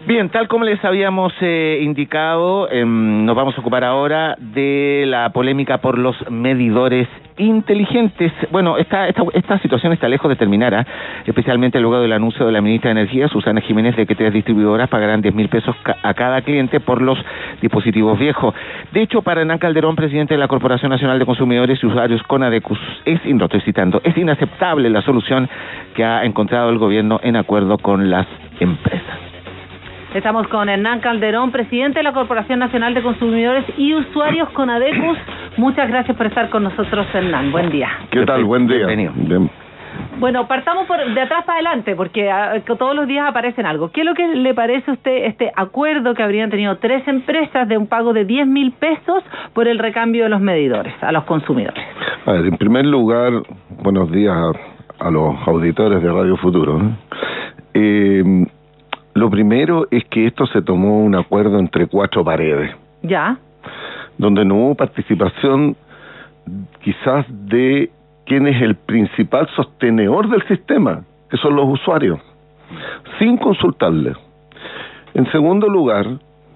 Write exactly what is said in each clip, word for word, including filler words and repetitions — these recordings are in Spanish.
Bien, tal como les habíamos eh, indicado, eh, nos vamos a ocupar ahora de la polémica por los medidores inteligentes. Bueno, esta, esta, esta situación está lejos de terminar, ¿eh? Especialmente luego del anuncio de la ministra de Energía, Susana Jiménez, de que tres distribuidoras pagarán diez mil pesos ca a cada cliente por los dispositivos viejos. De hecho, para Hernán Calderón, presidente de la Corporación Nacional de Consumidores y Usuarios, CONADECUS, es, y no estoy citando, es inaceptable la solución que ha encontrado el gobierno en acuerdo con las empresas. Estamos con Hernán Calderón, presidente de la Corporación Nacional de Consumidores y Usuarios, CONADECUS. Muchas gracias por estar con nosotros, Hernán. Buen día. ¿Qué tal? Buen día. Bienvenido. Bien. Bueno, partamos por de atrás para adelante, porque a, todos los días aparecen algo. ¿Qué es lo que le parece a usted este acuerdo que habrían tenido tres empresas de un pago de diez mil pesos por el recambio de los medidores a los consumidores? A ver, en primer lugar, buenos días a, a los auditores de Radio Futuro. Eh, Lo primero es que esto se tomó un acuerdo entre cuatro paredes. Ya. Donde no hubo participación quizás de quien es el principal sostenedor del sistema, que son los usuarios, sin consultarles. En segundo lugar,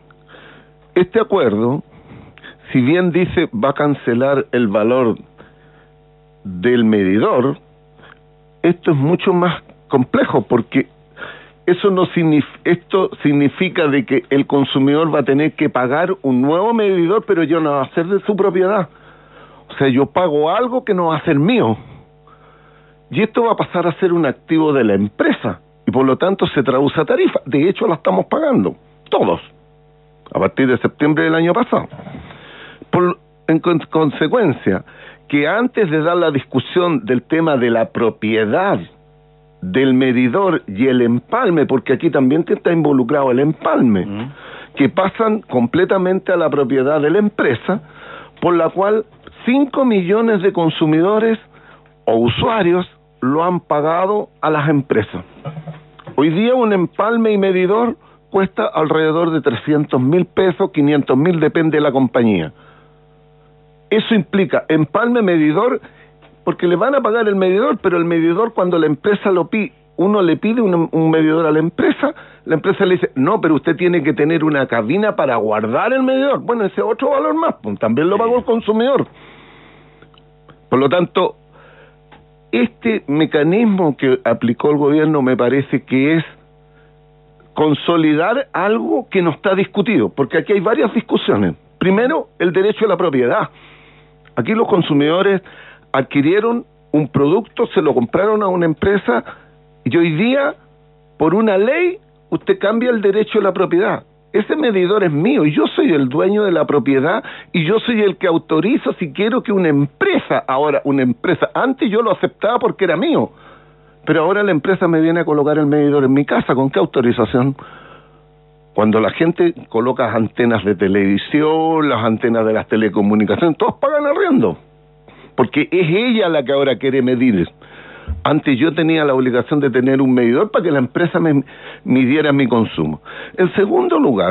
este acuerdo, si bien dice va a cancelar el valor del medidor, esto es mucho más complejo porque Eso no significa, esto significa de que el consumidor va a tener que pagar un nuevo medidor, pero ya no va a ser de su propiedad. O sea, yo pago algo que no va a ser mío. Y esto va a pasar a ser un activo de la empresa. Y por lo tanto se traduce a tarifa. De hecho, la estamos pagando. Todos. A partir de septiembre del año pasado. Por, en con, consecuencia, que antes de dar la discusión del tema de la propiedad del medidor y el empalme, porque aquí también está involucrado el empalme, mm. que pasan completamente a la propiedad de la empresa, por la cual cinco millones de consumidores o usuarios lo han pagado a las empresas. Hoy día un empalme y medidor cuesta alrededor de trescientos mil pesos, quinientos mil, depende de la compañía. Eso implica empalme, medidor, porque le van a pagar el medidor, pero el medidor cuando la empresa lo pide, uno le pide un, un medidor a la empresa, la empresa le dice, no, pero usted tiene que tener una cabina para guardar el medidor. Bueno, ese otro valor más, pues también lo pagó el consumidor. Por lo tanto, este mecanismo que aplicó el gobierno me parece que es consolidar algo que no está discutido, porque aquí hay varias discusiones. Primero, el derecho a la propiedad. Aquí los consumidores adquirieron un producto, se lo compraron a una empresa y hoy día, por una ley, usted cambia el derecho a la propiedad. Ese medidor es mío y yo soy el dueño de la propiedad y yo soy el que autorizo si quiero que una empresa, ahora una empresa, antes yo lo aceptaba porque era mío, pero ahora la empresa me viene a colocar el medidor en mi casa. ¿Con qué autorización? Cuando la gente coloca antenas de televisión, las antenas de las telecomunicaciones, todos pagan arriendo. Porque es ella la que ahora quiere medir. Antes yo tenía la obligación de tener un medidor para que la empresa me midiera mi consumo. En segundo lugar,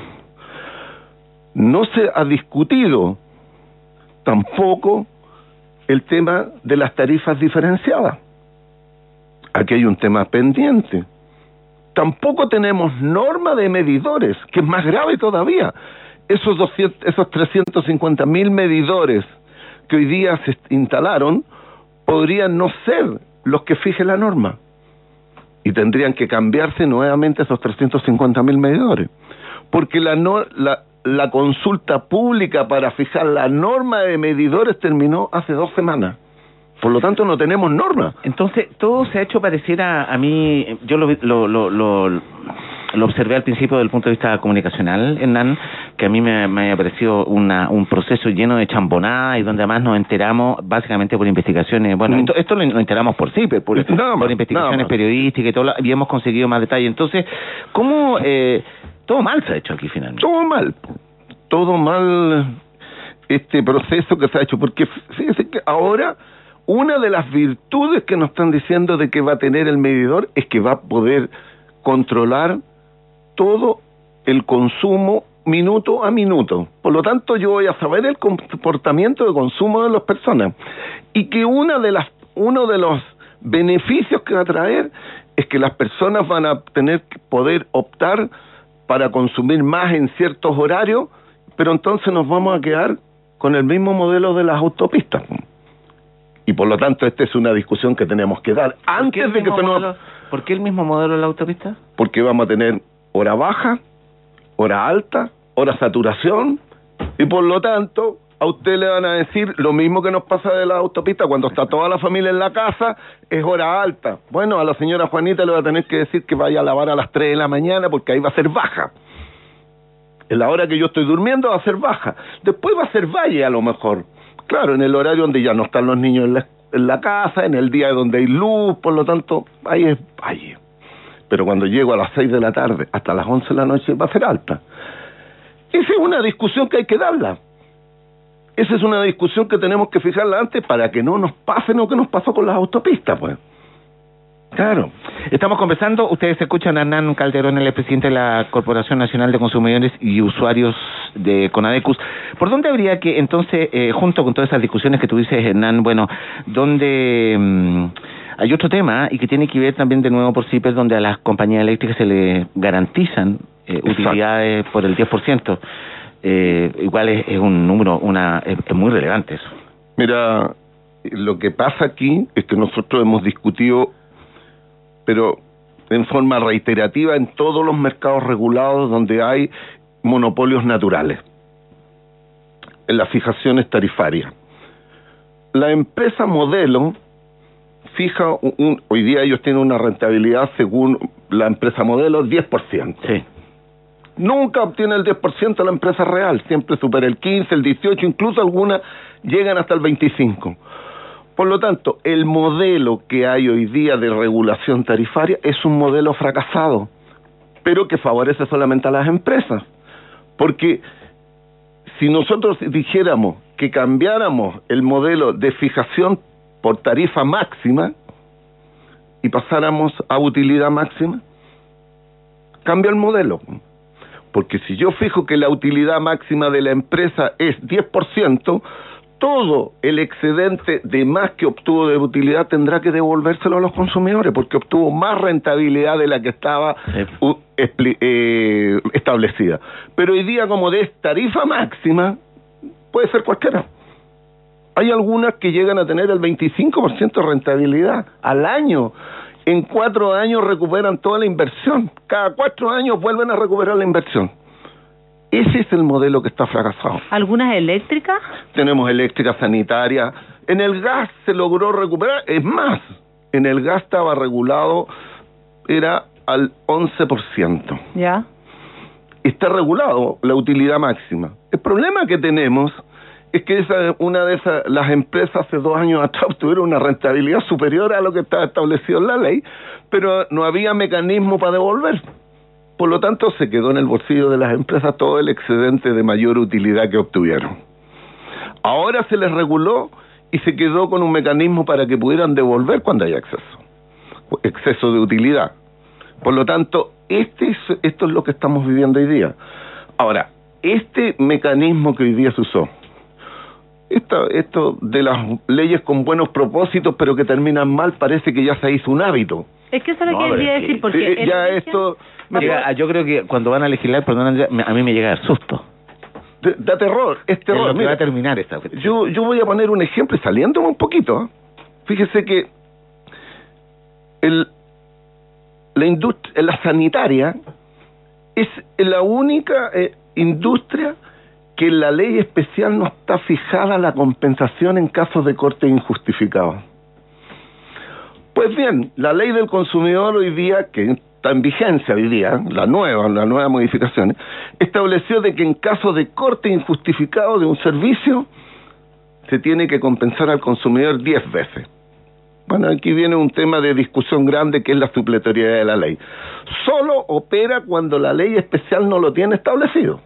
no se ha discutido tampoco el tema de las tarifas diferenciadas. Aquí hay un tema pendiente. Tampoco tenemos norma de medidores, que es más grave todavía. Esos, doscientos, esos trescientos cincuenta mil medidores que hoy día se instalaron, podrían no ser los que fije la norma. Y tendrían que cambiarse nuevamente esos trescientos cincuenta mil medidores. Porque la, no, la, la consulta pública para fijar la norma de medidores terminó hace dos semanas. Por lo tanto, no tenemos norma. Entonces, todo se ha hecho parecer a, a mí, yo lo, lo, lo, lo, lo observé al principio desde el punto de vista comunicacional, Hernán, que a mí me, me ha parecido una, un proceso lleno de chambonadas y donde además nos enteramos básicamente por investigaciones, bueno, mm. esto, esto lo, lo enteramos por sí, por, por, por más, investigaciones periodísticas y todo, y hemos conseguido más detalle. Entonces, ¿cómo, eh, todo mal se ha hecho aquí finalmente? Todo mal, todo mal este proceso que se ha hecho, porque fíjese que ahora una de las virtudes que nos están diciendo de que va a tener el medidor es que va a poder controlar todo el consumo minuto a minuto. Por lo tanto, yo voy a saber el comportamiento de consumo de las personas. Y que una de las, uno de los beneficios que va a traer es que las personas van a tener que poder optar para consumir más en ciertos horarios, pero entonces nos vamos a quedar con el mismo modelo de las autopistas. Y por lo tanto, esta es una discusión que tenemos que dar antes de que... Modelo, ¿Por qué el mismo modelo de la autopista? Porque vamos a tener hora baja, hora alta, hora saturación, y por lo tanto, a usted le van a decir lo mismo que nos pasa de la autopista, cuando está toda la familia en la casa, es hora alta. Bueno, a la señora Juanita le va a tener que decir que vaya a lavar a las tres de la mañana, porque ahí va a ser baja. En la hora que yo estoy durmiendo va a ser baja. Después va a ser valle a lo mejor. Claro, en el horario donde ya no están los niños en la, en la casa, en el día donde hay luz, por lo tanto, ahí es valle. Pero cuando llego a las seis de la tarde hasta las once de la noche va a ser alta. Esa es una discusión que hay que darla. Esa es una discusión que tenemos que fijarla antes para que no nos pase lo que nos pasó con las autopistas, pues. Claro. Estamos conversando, ustedes escuchan a Hernán Calderón, el presidente de la Corporación Nacional de Consumidores y Usuarios de Conadecus. ¿Por dónde habría que, entonces, eh, junto con todas esas discusiones que tú dices, Hernán, bueno, donde mmm, hay otro tema y que tiene que ver también de nuevo por C I P E S, donde a las compañías eléctricas se les garantizan eh, utilidades por el diez por ciento? Eh, igual es, es un número, una es, es muy relevante eso. Mira, lo que pasa aquí es que nosotros hemos discutido, pero en forma reiterativa, en todos los mercados regulados donde hay monopolios naturales, en las fijaciones tarifarias. La empresa modelo fija, un, un, hoy día ellos tienen una rentabilidad según la empresa modelo, diez por ciento. Sí. Nunca obtiene el diez por ciento la empresa real, siempre supera el quince, el dieciocho, incluso algunas llegan hasta el veinticinco. Por lo tanto, el modelo que hay hoy día de regulación tarifaria es un modelo fracasado, pero que favorece solamente a las empresas. Porque si nosotros dijéramos que cambiáramos el modelo de fijación por tarifa máxima y pasáramos a utilidad máxima, cambia el modelo. Porque si yo fijo que la utilidad máxima de la empresa es diez por ciento, todo el excedente de más que obtuvo de utilidad tendrá que devolvérselo a los consumidores, porque obtuvo más rentabilidad de la que estaba uh, eh, establecida. Pero hoy día, como de tarifa máxima, puede ser cualquiera. Hay algunas que llegan a tener el veinticinco por ciento de rentabilidad al año. En cuatro años recuperan toda la inversión. Cada cuatro años vuelven a recuperar la inversión. Ese es el modelo que está fracasado. ¿Algunas eléctricas? Tenemos eléctricas sanitarias. En el gas se logró recuperar. Es más, en el gas estaba regulado, era al once por ciento. Ya. Está regulado la utilidad máxima. El problema que tenemos es que esa, una de esas, las empresas hace dos años atrás tuvieron una rentabilidad superior a lo que estaba establecido en la ley, pero no había mecanismo para devolver. Por lo tanto, se quedó en el bolsillo de las empresas todo el excedente de mayor utilidad que obtuvieron. Ahora se les reguló y se quedó con un mecanismo para que pudieran devolver cuando haya exceso, exceso de utilidad. Por lo tanto, este es, esto es lo que estamos viviendo hoy día. Ahora, este mecanismo que hoy día se usó, esto, esto de las leyes con buenos propósitos pero que terminan mal, parece que ya se hizo un hábito. Es que eso es lo No, que pero quería es que- decir, porque... Sí, el ya origen- esto me Llega- puede- yo creo que cuando van a legislar, perdón, Andrea, me- a mí me llega el susto. da, da terror, es Es terror. lo que Mira, va a terminar esta cuestión. Yo, yo voy a poner un ejemplo, saliéndome un poquito. ¿eh? Fíjese que el, la industria, la sanitaria es la única eh, industria que en la ley especial no está fijada la compensación en casos de corte injustificado. Pues bien, la ley del consumidor hoy día, que está en vigencia hoy día, la nueva, la nueva modificación, estableció de que en caso de corte injustificado de un servicio, se tiene que compensar al consumidor diez veces. Bueno, aquí viene un tema de discusión grande que es la supletoriedad de la ley. Solo opera cuando la ley especial no lo tiene establecido.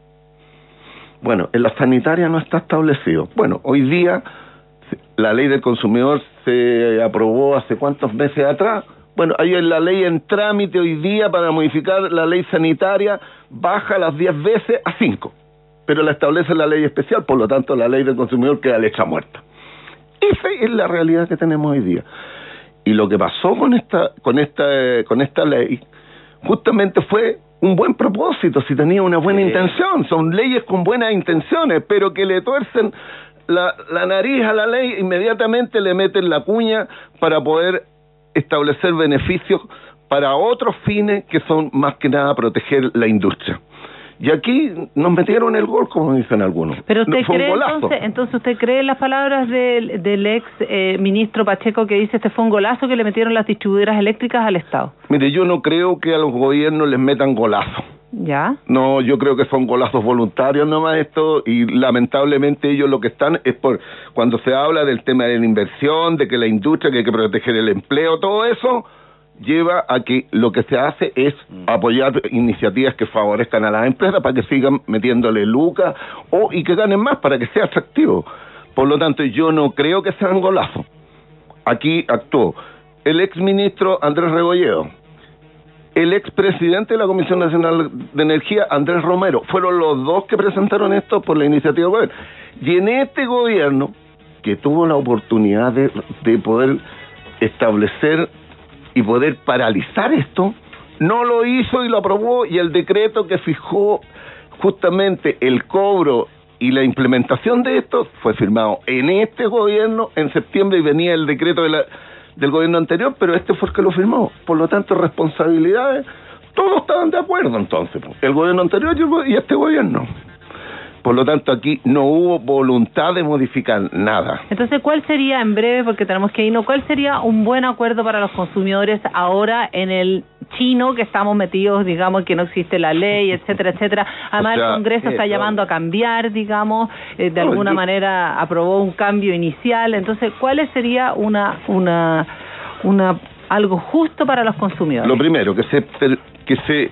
Bueno, en la sanitaria no está establecido. Bueno, hoy día la ley del consumidor se aprobó hace cuántos meses atrás. Bueno, hay en la ley en trámite hoy día para modificar la ley sanitaria, baja las diez veces a cinco, pero la establece la ley especial, por lo tanto la ley del consumidor queda letra muerta. Esa es la realidad que tenemos hoy día. Y lo que pasó con esta, con esta, con esta ley, justamente fue un buen propósito, si tenía una buena sí. intención, son leyes con buenas intenciones, pero que le tuercen la, la nariz a la ley, inmediatamente le meten la cuña para poder establecer beneficios para otros fines que son más que nada proteger la industria. Y aquí nos metieron el gol, como dicen algunos. Pero usted fue cree, un golazo. entonces, entonces usted cree en las palabras del, del ex eh, ministro Pacheco que dice este fue un golazo que le metieron las distribuidoras eléctricas al Estado. Mire, yo no creo que a los gobiernos les metan golazos. ¿Ya? No, yo creo que son golazos voluntarios nomás esto, y lamentablemente ellos lo que están es por, cuando se habla del tema de la inversión, de que la industria, que hay que proteger el empleo, todo eso lleva a que lo que se hace es apoyar iniciativas que favorezcan a las empresas para que sigan metiéndole lucas o y que ganen más para que sea atractivo. Por lo tanto, yo no creo que sean golazos. Aquí actuó el ex ministro Andrés Rebolledo, el expresidente de la Comisión Nacional de Energía, Andrés Romero, fueron los dos que presentaron esto por la iniciativa gobierno. Y en este gobierno, que tuvo la oportunidad de, de poder establecer y poder paralizar esto, no lo hizo y lo aprobó, y el decreto que fijó justamente el cobro y la implementación de esto fue firmado en este gobierno en septiembre, y venía el decreto de la del gobierno anterior, pero este fue el que lo firmó. Por lo tanto, responsabilidades, todos estaban de acuerdo entonces, el gobierno anterior y este gobierno. Por lo tanto, aquí no hubo voluntad de modificar nada. Entonces, ¿cuál sería, en breve, porque tenemos que irnos, cuál sería un buen acuerdo para los consumidores ahora en el chino que estamos metidos, digamos, que no existe la ley, etcétera, etcétera? Además, o sea, el Congreso está llamando a cambiar, digamos, eh, de no, alguna yo... manera aprobó un cambio inicial. Entonces, ¿cuál sería una, una, una algo justo para los consumidores? Lo primero, que se... que se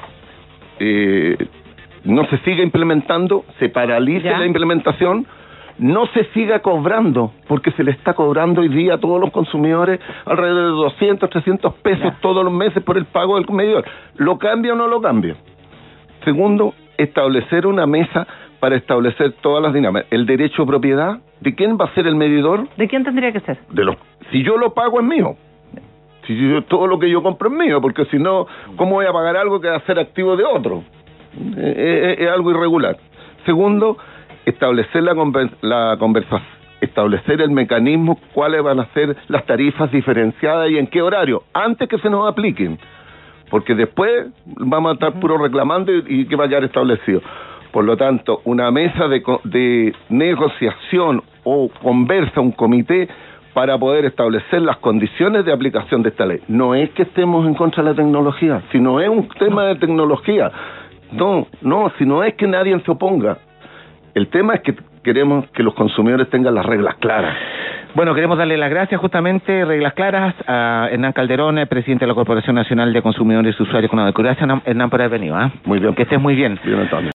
eh, no se siga implementando, se paralice ¿Ya? la implementación, no se siga cobrando, porque se le está cobrando hoy día a todos los consumidores alrededor de doscientos, trescientos pesos ¿Ya? todos los meses por el pago del medidor. ¿Lo cambia o no lo cambia? Segundo, establecer una mesa para establecer todas las dinámicas. El derecho a propiedad, ¿de quién va a ser el medidor? ¿De quién tendría que ser? De los, si yo lo pago es mío. Si yo, todo lo que yo compro es mío, porque si no, ¿cómo voy a pagar algo que va a ser activo de otro? Es, es algo irregular. Segundo, establecer la, la conversación, establecer el mecanismo, cuáles van a ser las tarifas diferenciadas y en qué horario, antes que se nos apliquen, porque después vamos a estar puro reclamando y, y que va a quedar establecido. Por lo tanto, una mesa de, de negociación o conversa, un comité para poder establecer las condiciones de aplicación de esta ley. No es que estemos en contra de la tecnología, sino es un tema de tecnología. No, no, si no es que nadie se oponga. El tema es que queremos que los consumidores tengan las reglas claras. Bueno, queremos darle las gracias justamente, reglas claras, a Hernán Calderón, presidente de la Corporación Nacional de Consumidores y Usuarios con Gracias, Hernán, por haber venido. ¿eh? Muy bien. Que estés muy bien. Bien, Antonio.